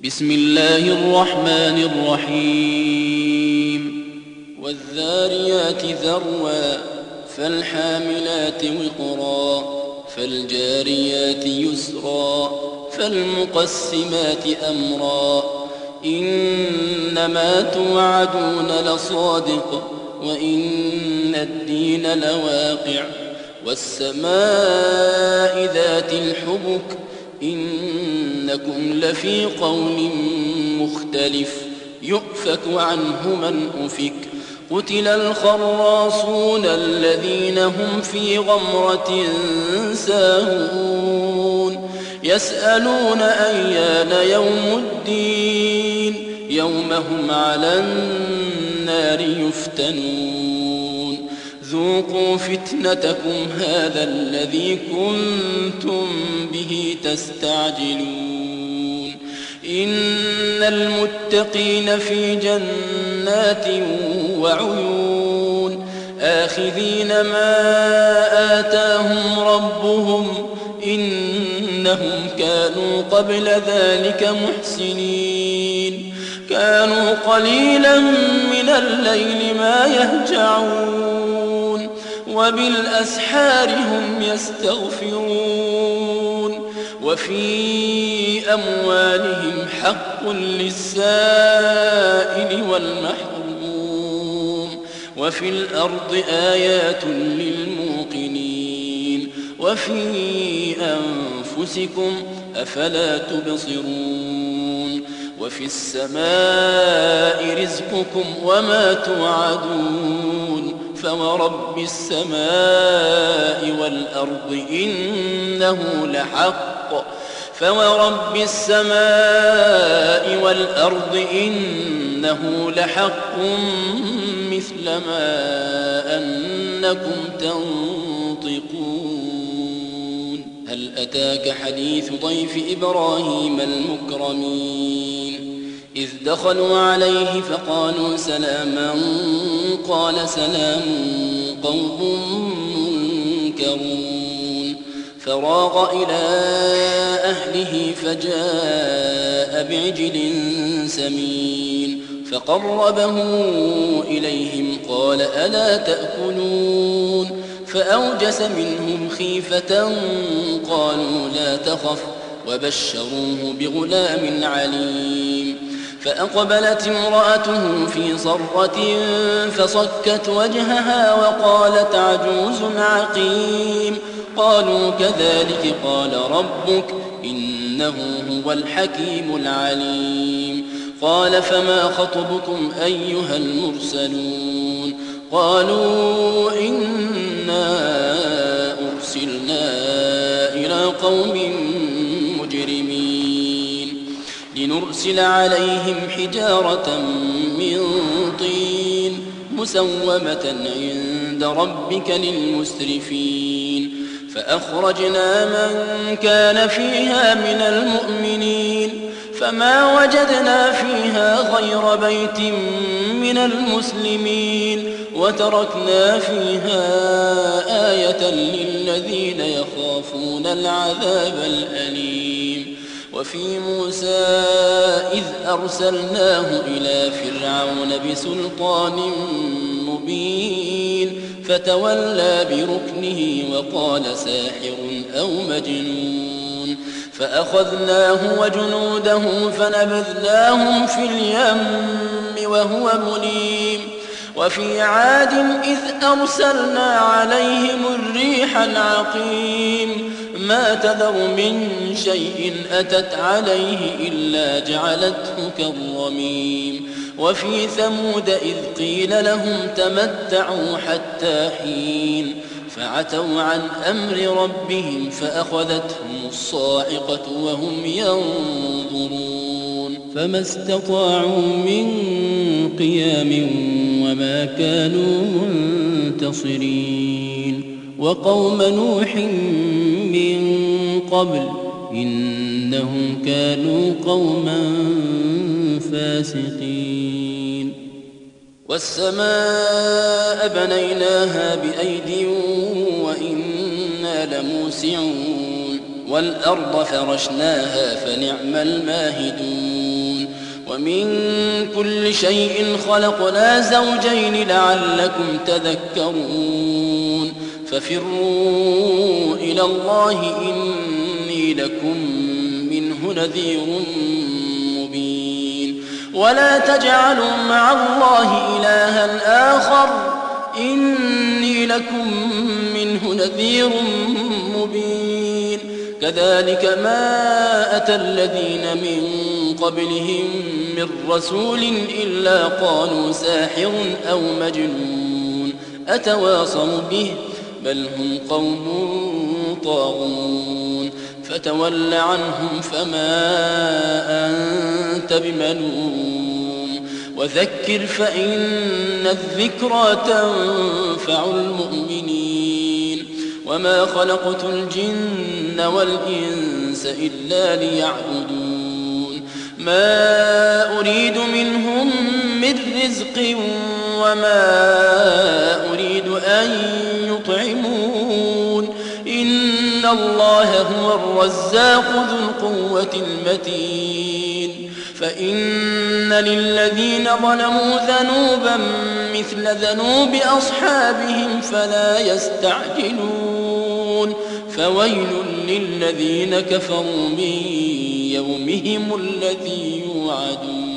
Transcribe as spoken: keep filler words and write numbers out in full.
بسم الله الرحمن الرحيم والذاريات ذروا فالحاملات وقرا فالجاريات يسرا فالمقسمات أمرا إنما توعدون لصادق وإن الدين لواقع والسماء ذات الحبك إنكم لفي قول مختلف يؤفك عنه من أفك قتل الخراصون الذين هم في غمرة ساهون يسألون أيان يوم الدين يوم هم على النار يفتنون ذوقوا فتنتكم هذا الذي كنتم به تستعجلون إن المتقين في جنات وعيون آخذين ما آتاهم ربهم إنهم كانوا قبل ذلك محسنين كانوا قليلا من الليل ما يهجعون وبالأسحار هم يستغفرون وفي أموالهم حق للسائل والمحروم وفي الأرض آيات للموقنين وفي أنفسكم أفلا تبصرون وفي السماء رزقكم وما توعدون فورب السماء والأرض إنه لحق فورب السماء والأرض إنه لحق مثل ما أنكم تنطقون هل أتاك حديث ضيف إبراهيم المكرمين إذ دخلوا عليه فقالوا سلاما قال سلام قوم منكرون فراغ إلى أهله فجاء بعجل سمين فقربه إليهم قال ألا تأكلون فأوجس منهم خيفة قالوا لا تخف وبشروه بغلام عليم فأقبلت امرأته في صرة فصكت وجهها وقالت عجوز عقيم قالوا كذلك قال ربك إنه هو الحكيم العليم قال فما خطبكم أيها المرسلون قالوا إنا أرسلنا إلى قوم مجرمين لنرسل عليهم حجارة من طين مسومة عند ربك للمسرفين فأخرجنا من كان فيها من المؤمنين فما وجدنا فيها غير بيت من المسلمين وتركنا فيها آية للذين يخافون العذاب الأليم وفي موسى إذ أرسلناه إلى فرعون بسلطان مبين فتولى بركنه وقال ساحر أو مجنون فأخذناه وجنوده فنبذناهم في اليم وهو مليم وفي عاد إذ أرسلنا عليهم الريح العقيم ما تذر من شيء أتت عليه إلا جعلته كالرميم وفي ثمود إذ قيل لهم تمتعوا حتى حين فعتوا عن أمر ربهم فأخذتهم الصاعقة وهم ينظرون فما استطاعوا من قيام وما كانوا منتصرين وقوم نوح من قبل إنهم كانوا قوما فاسقين والسماء بنيناها بأيد وإنا لموسعون والأرض فرشناها فنعم الماهدون ومن كل شيء خلقنا زوجين لعلكم تذكرون ففروا إلى الله إني لكم منه نذير مبين ولا تجعلوا مع الله إلها آخر إني لكم منه نذير مبين كذلك ما أتى الذين من قبلهم من رسول إلا قالوا ساحر أو مجنون أتواصوا به بل هم قوم طاغون فتول عنهم فما أنت بملوم وذكر فإن الذكرى تنفع المؤمنين وما خلقت الجن والإنس إلا ليعبدون ما أريد منهم من رزق وما أريد أن يطعمون إن الله هو الرزاق ذو القوة المتين فإن للذين ظلموا ذنوبا مثل ذنوب أصحابهم فلا يستعجلون فويل للذين كفروا من يومهم الذي يوعدون